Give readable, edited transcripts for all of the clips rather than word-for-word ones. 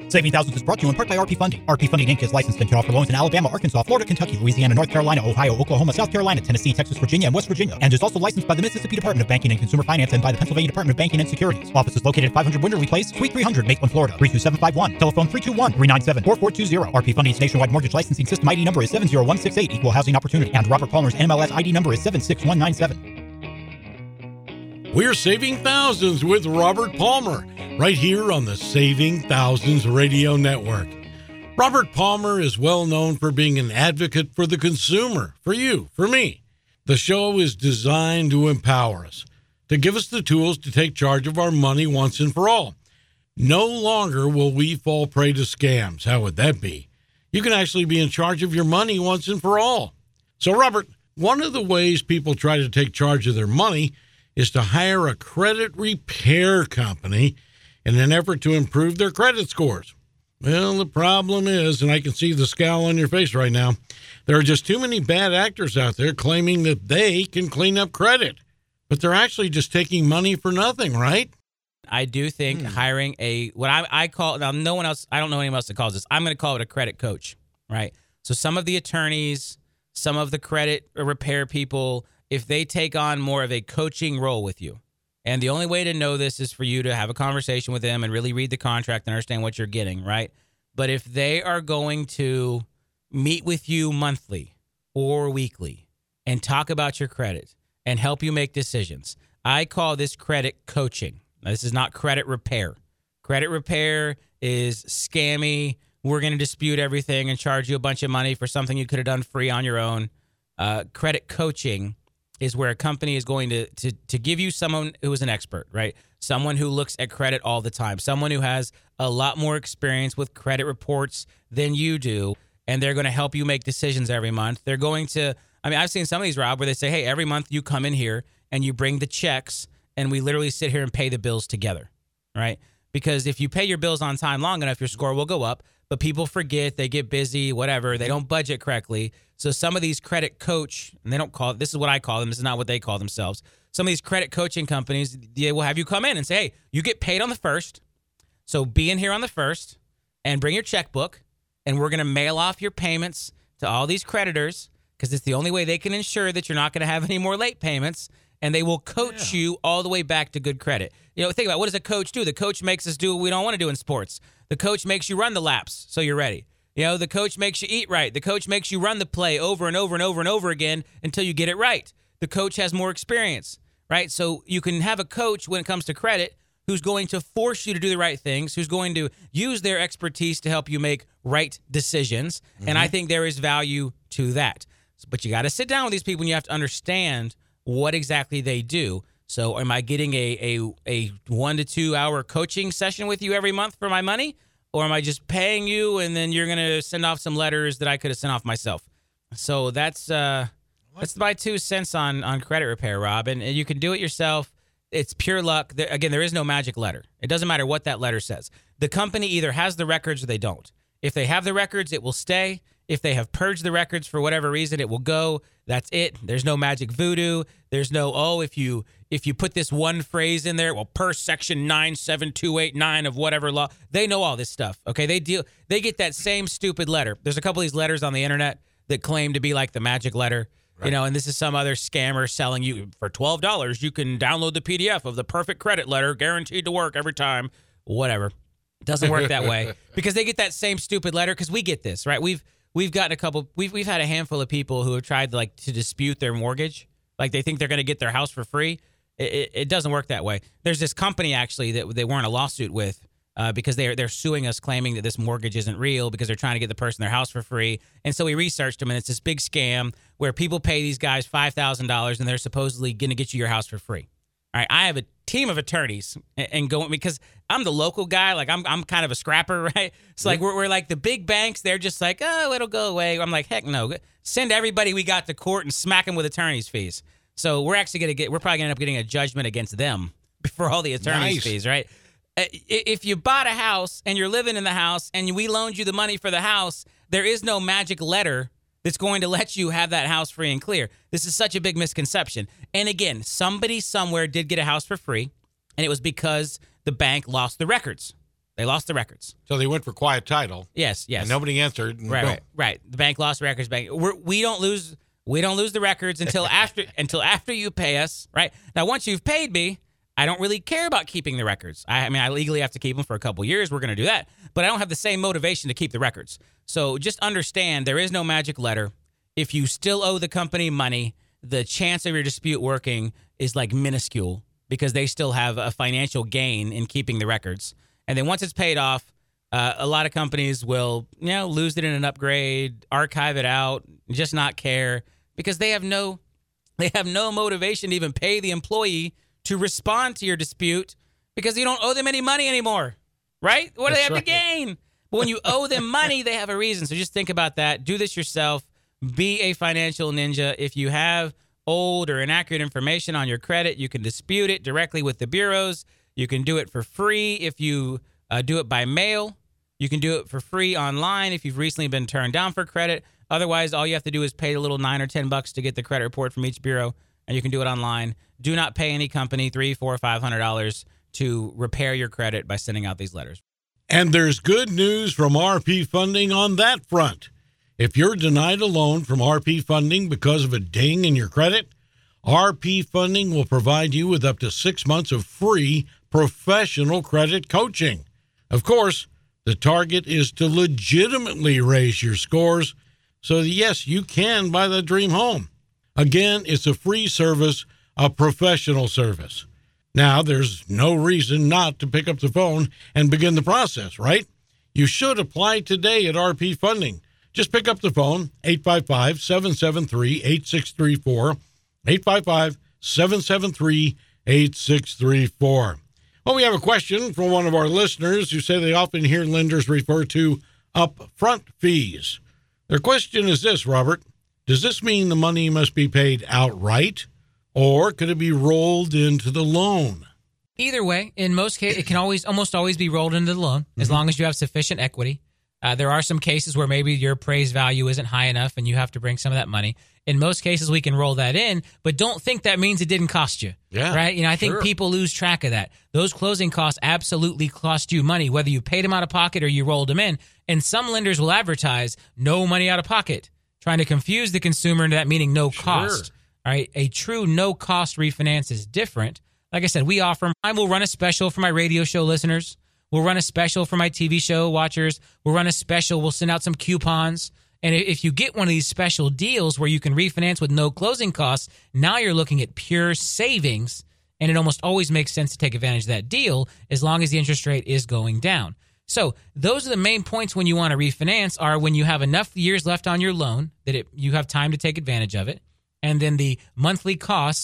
Saving Thousands is brought to you in part by RP Funding. RP Funding Inc. is licensed and can offer loans in Alabama, Arkansas, Florida, Kentucky, Louisiana, North Carolina, Ohio, Oklahoma, South Carolina, Tennessee, Texas, Virginia, and West Virginia, and is also licensed by the Mississippi Department of Banking and Consumer Finance and by the Pennsylvania Department of Banking and Securities. Office is located at 500 Winterly Place, Suite 300, Maitland, Florida, 32751. Telephone 321-397-4420. RP Funding's nationwide mortgage licensing system ID number is 70168, Equal Housing Opportunity, and Robert Palmer's NMLS ID number is 76197. We're saving thousands with Robert Palmer, right here on the Saving Thousands Radio Network. Robert Palmer is well known for being an advocate for the consumer, for you, for me. The show is designed to empower us, to give us the tools to take charge of our money once and for all. No longer will we fall prey to scams. How would that be? You can actually be in charge of your money once and for all. So, Robert, one of the ways people try to take charge of their money is to hire a credit repair company in an effort to improve their credit scores. Well, the problem is, and I can see the scowl on your face right now, there are just too many bad actors out there claiming that they can clean up credit, but they're actually just taking money for nothing, right? I do think hiring what I call, now no one else, I don't know anyone else that calls this, I'm going to call it a credit coach, right? So some of the attorneys, some of the credit repair people, if they take on more of a coaching role with you, and the only way to know this is for you to have a conversation with them and really read the contract and understand what you're getting, right? But if they are going to meet with you monthly or weekly and talk about your credit and help you make decisions, I call this credit coaching. Now, this is not credit repair. Credit repair is scammy. We're going to dispute everything and charge you a bunch of money for something you could have done free on your own. Credit coaching is where a company is going to give you someone who is an expert, right? Someone who looks at credit all the time, someone who has a lot more experience with credit reports than you do, and they're going to help you make decisions every month. They're going to, I mean, I've seen some of these, Rob, where they say, hey, every month you come in here and you bring the checks and we literally sit here and pay the bills together, right? Because if you pay your bills on time long enough, your score will go up, but people forget, they get busy, whatever, they don't budget correctly. So some of these credit coach, and they don't call it, this is what I call them, this is not what they call themselves. Some of these credit coaching companies, they will have you come in and say, hey, you get paid on the 1st, so be in here on the 1st and bring your checkbook, and we're going to mail off your payments to all these creditors because it's the only way they can ensure that you're not going to have any more late payments, and they will coach you all the way back to good credit. You know, think about, what does a coach do? The coach makes us do what we don't want to do in sports. The coach makes you run the laps so you're ready. You know, the coach makes you eat right. The coach makes you run the play over and over and over and over again until you get it right. The coach has more experience, right? So you can have a coach when it comes to credit who's going to force you to do the right things, who's going to use their expertise to help you make right decisions. And I think there is value to that. But you got to sit down with these people and you have to understand what exactly they do. So am I getting a 1 to 2 hour coaching session with you every month for my money? Or am I just paying you and then you're going to send off some letters that I could have sent off myself? So that's my 2 cents on credit repair, Rob. And you can do it yourself. It's pure luck. Again, there is no magic letter. It doesn't matter what that letter says. The company either has the records or they don't. If they have the records, it will stay. If they have purged the records for whatever reason, it will go. That's it. There's no magic voodoo. There's no, if you put this one phrase in there, well, per section 97289 of whatever law, they know all this stuff. Okay, they get that same stupid letter. There's a couple of these letters on the internet that claim to be like the magic letter, right. You know, and this is some other scammer selling you for $12. You can download the PDF of the perfect credit letter, guaranteed to work every time. Whatever, it doesn't work that way because they get that same stupid letter. Because we get this, right? We've gotten a couple. We've had a handful of people who have tried to dispute their mortgage. Like they think they're going to get their house for free. It doesn't work that way. There's this company actually that they weren't a lawsuit with because they're suing us, claiming that this mortgage isn't real because they're trying to get the person their house for free. And so we researched them, and it's this big scam where people pay these guys $5,000 and they're supposedly going to get you your house for free. All right, I have a team of attorneys and going because I'm the local guy. Like I'm kind of a scrapper, right? So like we're like the big banks. They're just like, oh, it'll go away. I'm like, heck no. Send everybody we got to court and smack them with attorney's fees. So we're actually we're probably gonna end up getting a judgment against them for all the attorney's fees, right? If you bought a house and you're living in the house and we loaned you the money for the house, there is no magic letter that's going to let you have that house free and clear. This is such a big misconception. And again, somebody somewhere did get a house for free, and it was because the bank lost the records. They lost the records. So they went for quiet title. Yes. And nobody answered. And Right. The bank lost records. We don't lose the records until after you pay us. Right. Now, once you've paid me, I don't really care about keeping the records. I mean, I legally have to keep them for a couple years. We're going to do that. But I don't have the same motivation to keep the records. So just understand there is no magic letter. If you still owe the company money, the chance of your dispute working is like minuscule because they still have a financial gain in keeping the records. And then once it's paid off, a lot of companies will, lose it in an upgrade, archive it out, just not care because they have no motivation to even pay the employee to respond to your dispute because you don't owe them any money anymore, right? What do they have to gain? But when you owe them money, they have a reason. So just think about that. Do this yourself. Be a financial ninja. If you have old or inaccurate information on your credit, you can dispute it directly with the bureaus. You can do it for free if you do it by mail. You can do it for free online if you've recently been turned down for credit. Otherwise, all you have to do is pay a little $9 or $10 to get the credit report from each bureau, and you can do it online. Do not pay any company $300, $400, $500 to repair your credit by sending out these letters. And there's good news from RP Funding on that front. If you're denied a loan from RP Funding because of a ding in your credit, RP Funding will provide you with up to 6 months of free professional credit coaching. Of course, the target is to legitimately raise your scores so that, yes, you can buy the dream home. Again, it's a free service, a professional service. Now, there's no reason not to pick up the phone and begin the process, right? You should apply today at RP Funding. Just pick up the phone, 855-773-8634, 855-773-8634. Well, we have a question from one of our listeners who say they often hear lenders refer to upfront fees. Their question is this, Robert. Does this mean the money must be paid outright, or could it be rolled into the loan? Either way, in most cases, it can almost always be rolled into the loan as long as you have sufficient equity. There are some cases where maybe your appraised value isn't high enough and you have to bring some of that money. In most cases, we can roll that in, but don't think that means it didn't cost you. Yeah, right? I think people lose track of that. Those closing costs absolutely cost you money, whether you paid them out of pocket or you rolled them in. And some lenders will advertise no money out of pocket, trying to confuse the consumer into that meaning no cost. All right, a true no-cost refinance is different. Like I said, I will run a special for my radio show listeners. We'll run a special for my TV show watchers. We'll run a special. We'll send out some coupons. And if you get one of these special deals where you can refinance with no closing costs, now you're looking at pure savings. And it almost always makes sense to take advantage of that deal as long as the interest rate is going down. So those are the main points when you want to refinance are when you have enough years left on your loan that you have time to take advantage of it. And then the monthly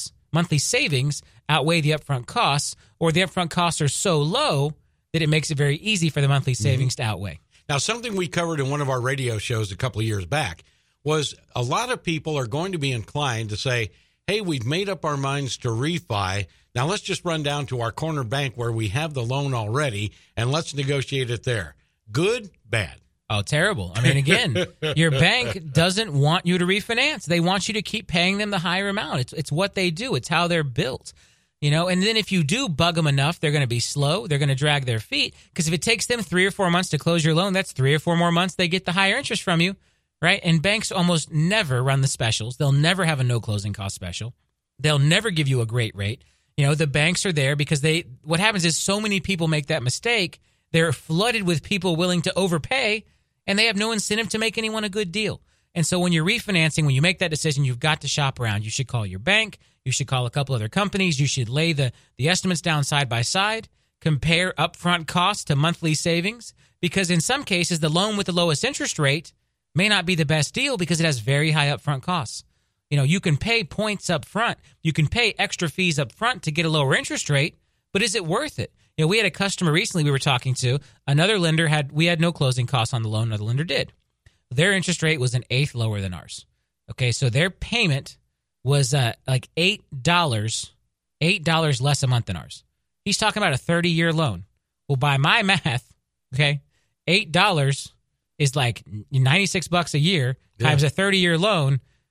savings outweigh the upfront costs, or the upfront costs are so low that it makes it very easy for the monthly savings to outweigh. Now, something we covered in one of our radio shows a couple of years back was a lot of people are going to be inclined to say, hey, we've made up our minds to refi. Now, let's just run down to our corner bank where we have the loan already, and let's negotiate it there. Good, bad? Oh, terrible. I mean, again, your bank doesn't want you to refinance. They want you to keep paying them the higher amount. It's what they do. It's how they're built. And then if you do bug them enough, they're going to be slow. They're going to drag their feet because if it takes them 3 or 4 months to close your loan, that's 3 or 4 more months they get the higher interest from you, right? And banks almost never run the specials. They'll never have a no closing cost special. They'll never give you a great rate. The banks are there because what happens is so many people make that mistake. They're flooded with people willing to overpay, and they have no incentive to make anyone a good deal. And so when you're refinancing, when you make that decision, you've got to shop around. You should call your bank. You should call a couple other companies. You should lay the estimates down side by side, compare upfront costs to monthly savings, because in some cases, the loan with the lowest interest rate may not be the best deal because it has very high upfront costs. You can pay points up front. You can pay extra fees up front to get a lower interest rate, but is it worth it? We had a customer recently we were talking to. Another lender we had no closing costs on the loan. Another lender did. Their interest rate was an eighth lower than ours. Okay, so their payment was like $8 less a month than ours. He's talking about a 30-year loan. Well, by my math, okay, $8 is like $96 a year times a 30-year loan.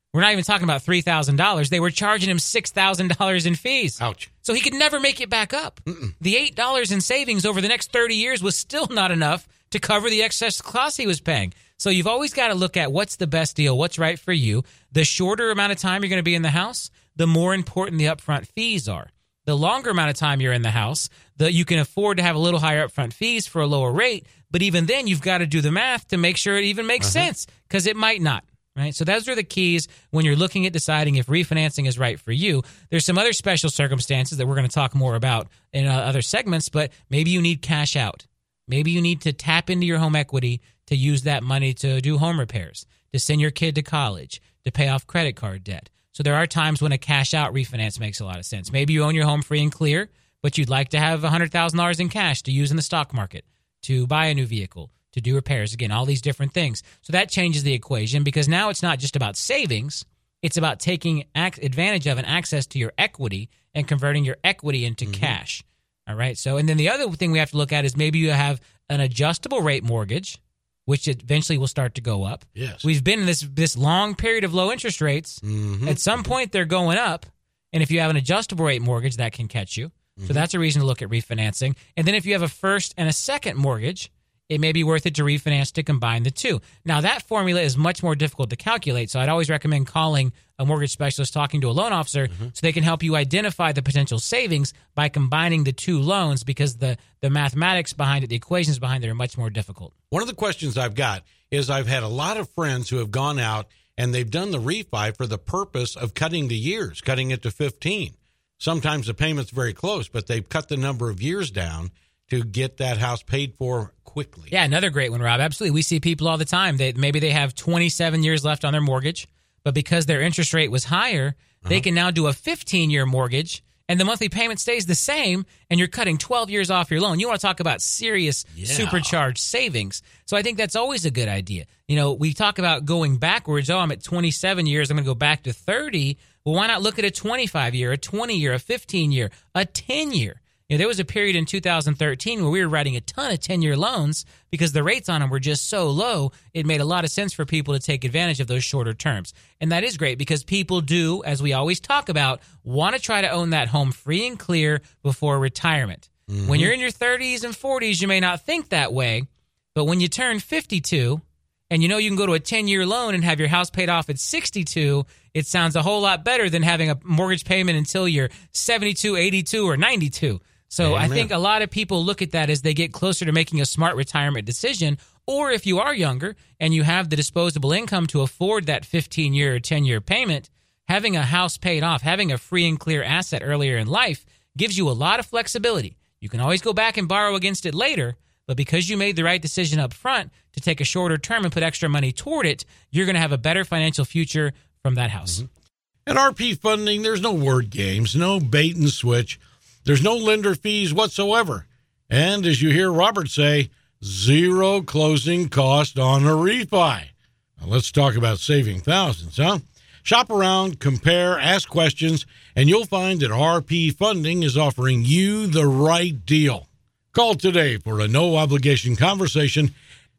We're not even talking about $3,000. They were charging him $6,000 in fees. Ouch. So he could never make it back up. The $8 in savings over the next 30 years was still not enough to cover the excess costs he was paying. So you've always got to look at what's the best deal, what's right for you. The shorter amount of time you're going to be in the house, the more important the upfront fees are. The longer amount of time you're in the house, you can afford to have a little higher upfront fees for a lower rate. But even then, you've got to do the math to make sure it even makes sense, because it might not. Right? So those are the keys when you're looking at deciding if refinancing is right for you. There's some other special circumstances that we're going to talk more about in other segments, but maybe you need cash out. Maybe you need to tap into your home equity to use that money to do home repairs, to send your kid to college, to pay off credit card debt. So there are times when a cash out refinance makes a lot of sense. Maybe you own your home free and clear, but you'd like to have $100,000 in cash to use in the stock market, to buy a new vehicle, to do repairs. Again, all these different things. So that changes the equation, because now it's not just about savings. It's about taking advantage of and access to your equity and converting your equity into cash. All right. So, and then the other thing we have to look at is maybe you have an adjustable rate mortgage, which eventually will start to go up. Yes. We've been in this long period of low interest rates. At some point, they're going up. And if you have an adjustable rate mortgage, that can catch you. So that's a reason to look at refinancing. And then if you have a first and a second mortgage, it may be worth it to refinance to combine the two. Now, that formula is much more difficult to calculate, so I'd always recommend calling a mortgage specialist, talking to a loan officer, so they can help you identify the potential savings by combining the two loans, because the mathematics behind it, the equations behind it are much more difficult. One of the questions I've got is I've had a lot of friends who have gone out and they've done the refi for the purpose of cutting the years, cutting it to 15. Sometimes the payment's very close, but they've cut the number of years down to get that house paid for quickly. Yeah, another great one, Rob. Absolutely. We see people all the time. Maybe they have 27 years left on their mortgage, but because their interest rate was higher, they can now do a 15-year mortgage, and the monthly payment stays the same, and you're cutting 12 years off your loan. You want to talk about serious supercharged savings. So I think that's always a good idea. You know, we talk about going backwards. Oh, I'm at 27 years. I'm going to go back to 30. Well, why not look at a 25-year, a 20-year, a 15-year, a 10-year? You know, there was a period in 2013 where we were writing a ton of 10-year loans because the rates on them were just so low. It made a lot of sense for people to take advantage of those shorter terms. And that is great, because people do, as we always talk about, want to try to own that home free and clear before retirement. When you're in your 30s and 40s, you may not think that way. But when you turn 52 and you know you can go to a 10-year loan and have your house paid off at 62, it sounds a whole lot better than having a mortgage payment until you're 72, 82, or 92. So I think a lot of people look at that as they get closer to making a smart retirement decision. Or if you are younger and you have the disposable income to afford that 15-year or 10-year payment, having a house paid off, having a free and clear asset earlier in life gives you a lot of flexibility. You can always go back and borrow against it later, but because you made the right decision up front to take a shorter term and put extra money toward it, you're going to have a better financial future from that house. At RP Funding, there's no word games, no bait and switch. There's no lender fees whatsoever. And as you hear Robert say, zero closing cost on a refi. Now let's talk about saving thousands, huh? Shop around, compare, ask questions, and you'll find that RP Funding is offering you the right deal. Call today for a no-obligation conversation,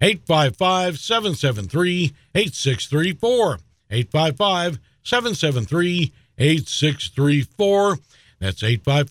855-773-8634. 855-773-8634. That's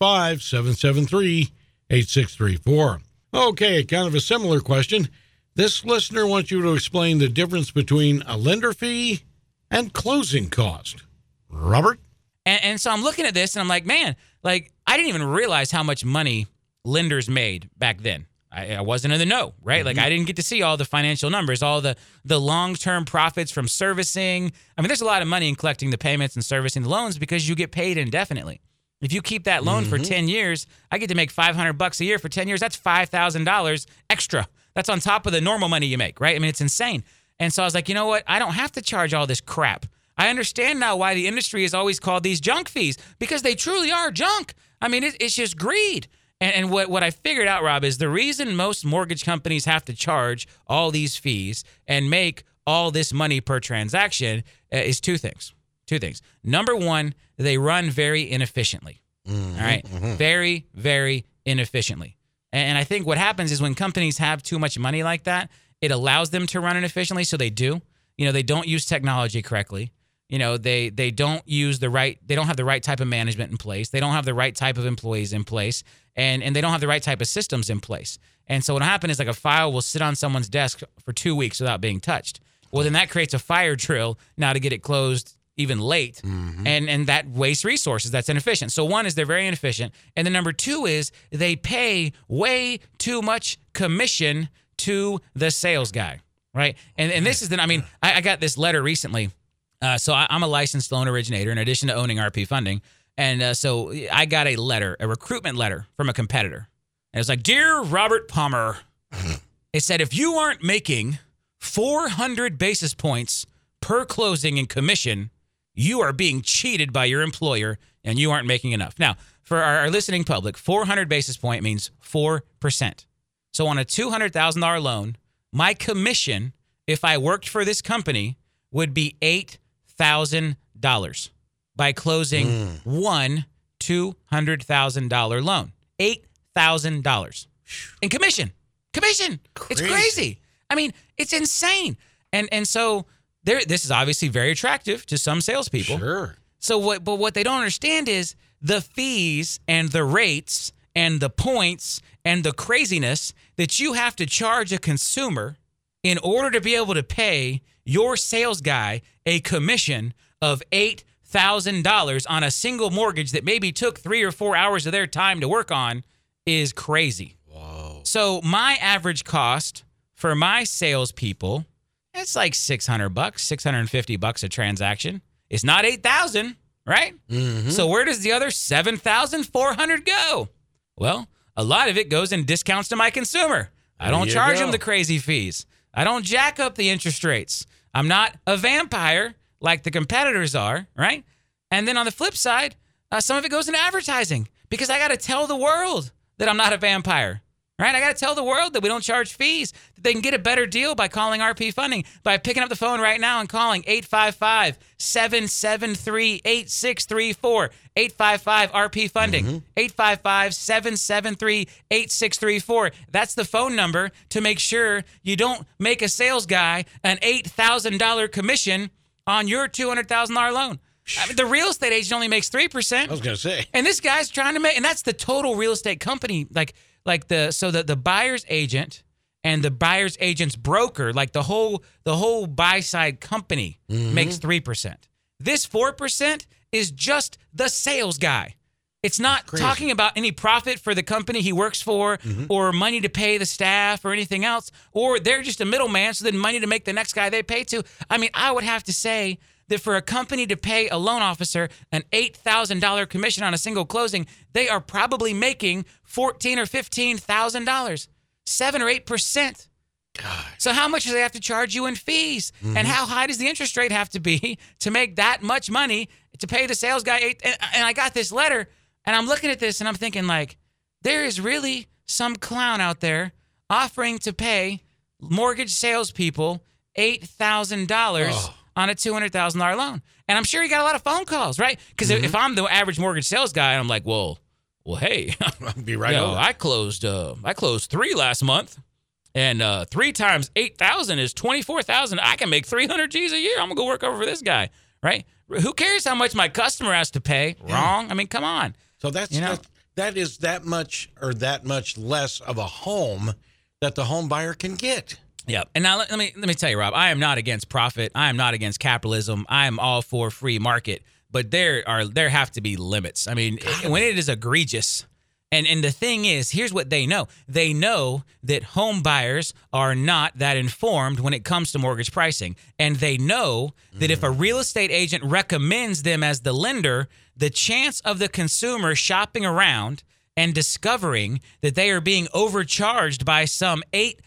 855-773-8634. Okay, kind of a similar question. This listener wants you to explain the difference between a lender fee and closing cost. Robert? And so I'm looking at this and I'm like, man, like I didn't even realize how much money lenders made back then. I wasn't in the know, right? Like I didn't get to see all the financial numbers, all the long-term profits from servicing. I mean, there's a lot of money in collecting the payments and servicing the loans because you get paid indefinitely. If you keep that loan for 10 years, I get to make $500 a year for 10 years. That's $5,000 extra. That's on top of the normal money you make, right? I mean, it's insane. And so I was like, you know what? I don't have to charge all this crap. I understand now why the industry is always called these junk fees, because they truly are junk. I mean, it's just greed. And what I figured out, Rob, is the reason most mortgage companies have to charge all these fees and make all this money per transaction is two things. Number one, they run very inefficiently. All right? Very, very inefficiently. And I think what happens is when companies have too much money like that, it allows them to run inefficiently, so they do. You know, they don't use technology correctly. they don't use they don't have the right type of management in place. They don't have the right type of employees in place, and they don't have the right type of systems in place. And so what happened is like a file will sit on someone's desk for 2 weeks without being touched. Well, then that creates a fire drill now to get it closed even late, and that wastes resources. That's inefficient. So one is they're very inefficient, and then number two is they pay way too much commission to the sales guy, right? And this is I got this letter recently. So I'm a licensed loan originator in addition to owning RP Funding, and so I got a recruitment letter from a competitor, and it was like, "Dear Robert Palmer," it said, "if you aren't making 400 basis points per closing in commission, you are being cheated by your employer and you aren't making enough." Now, for our listening public, 400 basis point means 4%. So on a $200,000 loan, my commission, if I worked for this company, would be $8,000 by closing one $200,000 loan. $8,000 in commission. Commission. It's crazy. I mean, it's insane. And so this is obviously very attractive to some salespeople. Sure. So what they don't understand is the fees and the rates and the points and the craziness that you have to charge a consumer in order to be able to pay your sales guy a commission of $8,000 on a single mortgage that maybe took 3 or 4 hours of their time to work on is crazy. Whoa. So my average cost for my salespeople, it's like $600, $650 a transaction. It's not $8,000, right? Mm-hmm. So where does the other $7,400 go? Well, a lot of it goes in discounts to my consumer. I don't charge them the crazy fees. I don't jack up the interest rates. I'm not a vampire like the competitors are, right? And then on the flip side, some of it goes into advertising because I got to tell the world that I'm not a vampire, right? I got to tell the world that we don't charge fees, that they can get a better deal by calling RP Funding, by picking up the phone right now and calling 855-773-8634, 855-RP Funding, 855-773-8634. That's the phone number to make sure you don't make a sales guy an $8,000 commission on your $200,000 loan. I mean, the real estate agent only makes 3%. I was going to say. And this guy's trying to make, and that's the total real estate company. The buyer's agent and the buyer's agent's broker, like the whole buy side company makes 3%. This 4% is just the sales guy. It's not talking about any profit for the company he works for or money to pay the staff or anything else, or they're just a middleman, so then money to make the next guy they pay to. I mean, I would have to say that for a company to pay a loan officer an $8,000 commission on a single closing, they are probably making $14,000 or $15,000, 7 or 8%. God. So how much do they have to charge you in fees? And how high does the interest rate have to be to make that much money to pay the sales guy? And I got this letter, and I'm looking at this, and I'm thinking, like, there is really some clown out there offering to pay mortgage salespeople $8,000 on a $200,000 loan. And I'm sure he got a lot of phone calls, right? Because if I'm the average mortgage sales guy, I'm like, well, hey, I'll be right over. I closed 3 last month, and 3 times 8,000 is 24,000. I can make 300 G's a year. I'm gonna go work over for this guy, right? Who cares how much my customer has to pay? Wrong. I mean, come on. So that is that much or that much less of a home that the home buyer can get. Yeah. And now let me tell you, Rob, I am not against profit. I am not against capitalism. I am all for free market. But there have to be limits. I mean, when it is egregious, and the thing is, here's what they know. They know that home buyers are not that informed when it comes to mortgage pricing. And they know that if a real estate agent recommends them as the lender, the chance of the consumer shopping around and discovering that they are being overcharged by some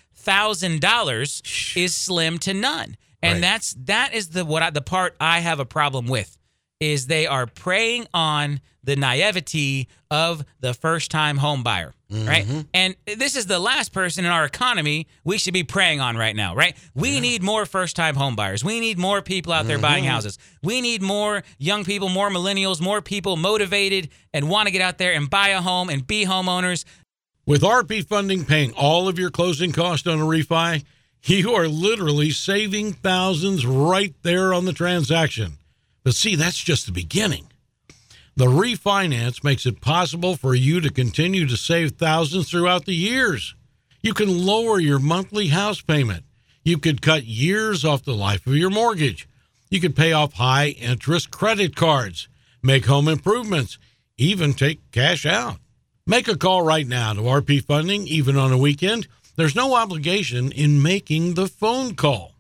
$8,000 is slim to none. And that is the part I have a problem with, is they are preying on the naivety of the first-time home buyer, right? And this is the last person in our economy we should be preying on right now, right? We need more first-time home buyers. We need more people out there buying houses. We need more young people, more millennials, more people motivated and want to get out there and buy a home and be homeowners. With RP Funding paying all of your closing costs on a refi, you are literally saving thousands right there on the transaction. But see, that's just the beginning. The refinance makes it possible for you to continue to save thousands throughout the years. You can lower your monthly house payment. You could cut years off the life of your mortgage. You could pay off high-interest credit cards, make home improvements, even take cash out. Make a call right now to RP Funding, even on a weekend. There's no obligation in making the phone call.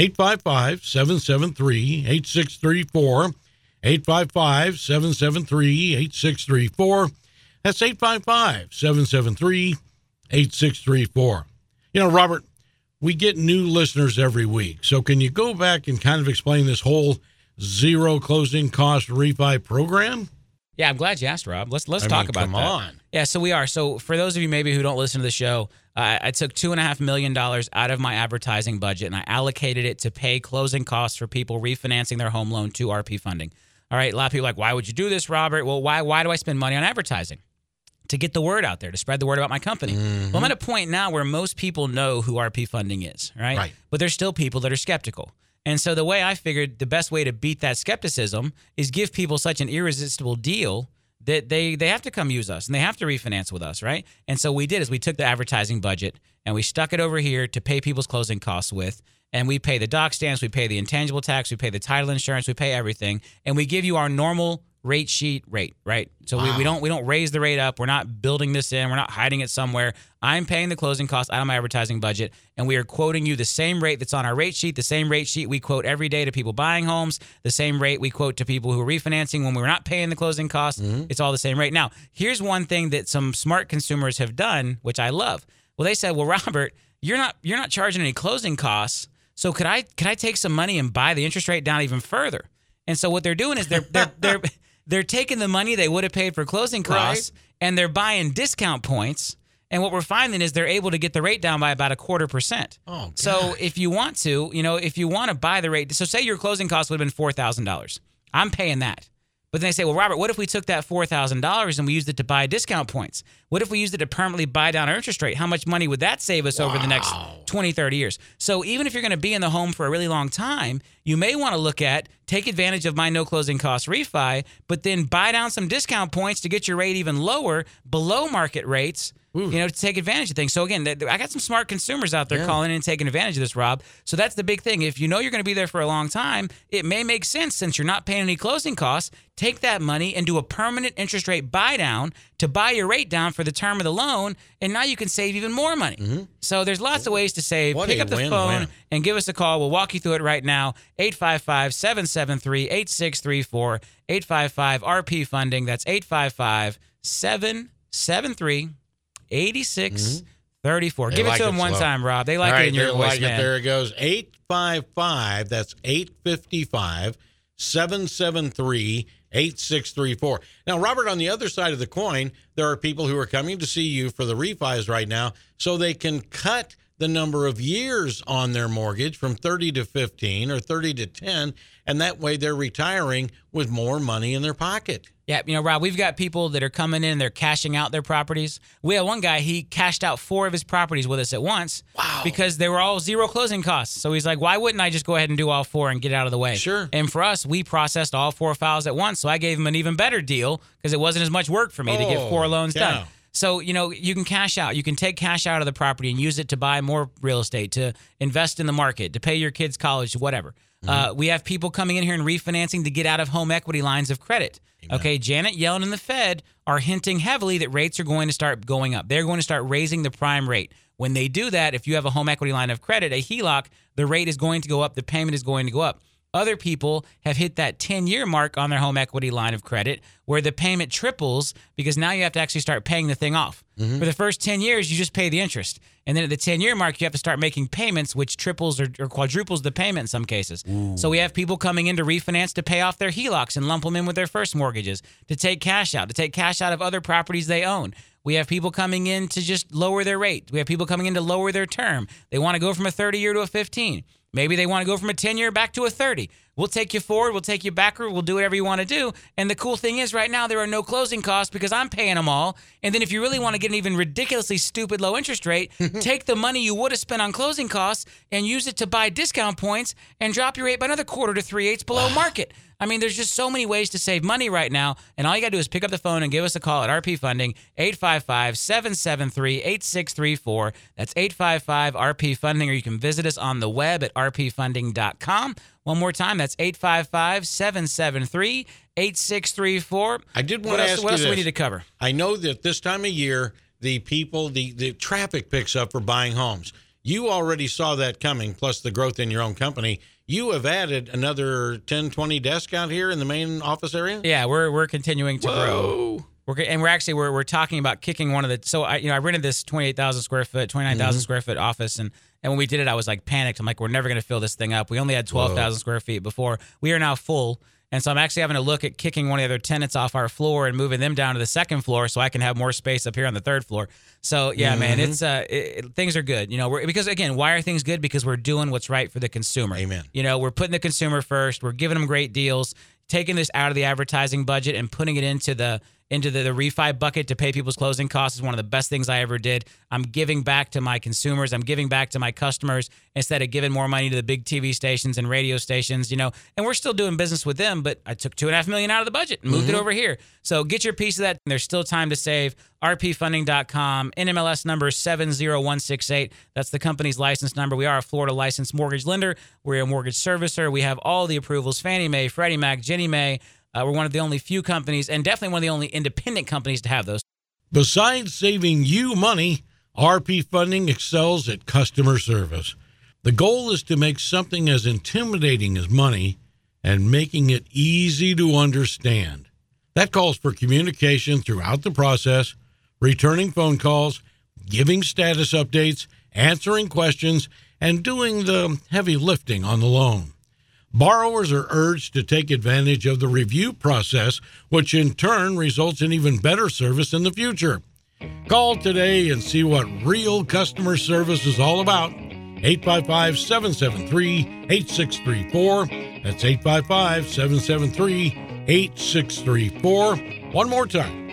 855-773-8634. 855-773-8634. That's 855-773-8634. You know, Robert, we get new listeners every week. So can you go back and kind of explain this whole zero closing cost refi program? Yeah, I'm glad you asked, Rob. Let's talk about that. Come on. Yeah, so we are. So for those of you maybe who don't listen to the show, I took $2.5 million out of my advertising budget and I allocated it to pay closing costs for people refinancing their home loan to RP Funding. All right, a lot of people are like, why would you do this, Robert? Well, why do I spend money on advertising? To get the word out there, to spread the word about my company. Well, I'm at a point now where most people know who RP Funding is, right? But there's still people that are skeptical. And so the way I figured the best way to beat that skepticism is give people such an irresistible deal that they have to come use us and they have to refinance with us, right? And so we did is we took the advertising budget and we stuck it over here to pay people's closing costs with. And we pay the doc stamps, we pay the intangible tax, we pay the title insurance, we pay everything, and we give you our normal rate sheet rate, right? So we don't raise the rate up. We're not building this in. We're not hiding it somewhere. I'm paying the closing costs out of my advertising budget, and we are quoting you the same rate that's on our rate sheet, the same rate sheet we quote every day to people buying homes, the same rate we quote to people who are refinancing when we're not paying the closing costs. It's all the same rate. Now, here's one thing that some smart consumers have done, which I love. Well, they said, well, Robert, you're not charging any closing costs. So could I take some money and buy the interest rate down even further? And so what they're doing is they're taking the money they would have paid for closing costs and they're buying discount points. And what we're finding is they're able to get the rate down by about 0.25%. Oh, gosh. So if you want to, if you want to buy the rate, so say your closing cost would have been $4,000. I'm paying that. But then they say, well, Robert, what if we took that $4,000 and we used it to buy discount points? What if we used it to permanently buy down our interest rate? How much money would that save us over the next 20, 30 years? So even if you're going to be in the home for a really long time, you may want to look at, take advantage of my no closing cost refi, but then buy down some discount points to get your rate even lower, below market rates, to take advantage of things. So again, I got some smart consumers out there calling in and taking advantage of this, Rob. So that's the big thing. If you know you're going to be there for a long time, it may make sense since you're not paying any closing costs, take that money and do a permanent interest rate buy down to buy your rate down for the term of the loan, and now you can save even more money. So there's lots of ways to save. Pick up the phone and give us a call. We'll walk you through it right now. 855-773-8634. 855-RP Funding. That's 855-773-8634. 8634. Give it to them one time, Rob. They like it in your voice, man. There it goes. 855. That's 855-773-8634. Now, Robert, on the other side of the coin, there are people who are coming to see you for the refis right now so they can cut the number of years on their mortgage from 30 to 15 or 30 to 10, and that way they're retiring with more money in their pocket. Yeah, Rob, we've got people that are coming in, they're cashing out their properties. We had one guy, he cashed out 4 of his properties with us at once because they were all zero closing costs. So he's like, why wouldn't I just go ahead and do all 4 and get out of the way? Sure. And for us, we processed all 4 files at once, so I gave him an even better deal because it wasn't as much work for me to get 4 loans done. So, you can cash out. You can take cash out of the property and use it to buy more real estate, to invest in the market, to pay your kids' college, whatever. We have people coming in here and refinancing to get out of home equity lines of credit. Amen. Okay, Janet Yellen and the Fed are hinting heavily that rates are going to start going up. They're going to start raising the prime rate. When they do that, if you have a home equity line of credit, a HELOC, the rate is going to go up, the payment is going to go up. Other people have hit that 10-year mark on their home equity line of credit where the payment triples because now you have to actually start paying the thing off. For the first 10 years, you just pay the interest. And then at the 10-year mark, you have to start making payments, which triples or quadruples the payment in some cases. So we have people coming in to refinance to pay off their HELOCs and lump them in with their first mortgages, to take cash out of other properties they own. We have people coming in to just lower their rate. We have people coming in to lower their term. They want to go from a 30-year to a 15. Maybe they want to go from a 10-year back to a 30. We'll take you forward. We'll take you backward. We'll do whatever you want to do. And the cool thing is right now there are no closing costs because I'm paying them all. And then if you really want to get an even ridiculously stupid low interest rate, take the money you would have spent on closing costs and use it to buy discount points and drop your rate by another quarter to 3/8 below market. I mean, there's just so many ways to save money right now. And all you got to do is pick up the phone and give us a call at RP Funding, 855-773-8634. That's 855-RP Funding, or you can visit us on the web at rpfunding.com. One more time, that's 855-773-8634. I did want to ask you what else this. do we need to cover? I know that this time of year, the traffic picks up for buying homes. You already saw that coming, plus the growth in your own company. You have added another 10, 20 desks out here in the main office area? Yeah, we're continuing to grow. We're talking about kicking one of the. So I rented this 28,000 square foot, 29,000 square foot office, and when we did it, I was like panicked. I'm like, we're never going to fill this thing up. We only had 12,000 square feet before. We are now full. And so I'm actually having to look at kicking one of the other tenants off our floor and moving them down to the second floor so I can have more space up here on the third floor. So yeah, man, it's things are good. Because again, why are things good? Because we're doing what's right for the consumer. Amen. We're putting the consumer first. We're giving them great deals, taking this out of the advertising budget and putting it into the refi bucket to pay people's closing costs is one of the best things I ever did. I'm giving back to my consumers. I'm giving back to my customers instead of giving more money to the big TV stations and radio stations, and we're still doing business with them, but I took $2.5 million out of the budget and moved it over here. So get your piece of that. There's still time to save. rpfunding.com, NMLS number 70168. That's the company's license number. We are a Florida licensed mortgage lender. We're a mortgage servicer. We have all the approvals, Fannie Mae, Freddie Mac, Ginnie Mae. We're one of the only few companies, and definitely one of the only independent companies to have those. Besides saving you money, RP Funding excels at customer service. The goal is to make something as intimidating as money and making it easy to understand. That calls for communication throughout the process, returning phone calls, giving status updates, answering questions, and doing the heavy lifting on the loan. Borrowers are urged to take advantage of the review process, which in turn results in even better service in the future. Call today and see what real customer service is all about. 855-773-8634. That's 855-773-8634. One more time,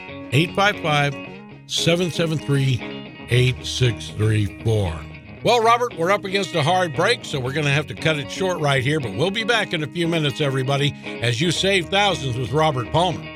855-773-8634. Well, Robert, we're up against a hard break, so we're going to have to cut it short right here, but we'll be back in a few minutes, everybody, as you save thousands with Robert Palmer.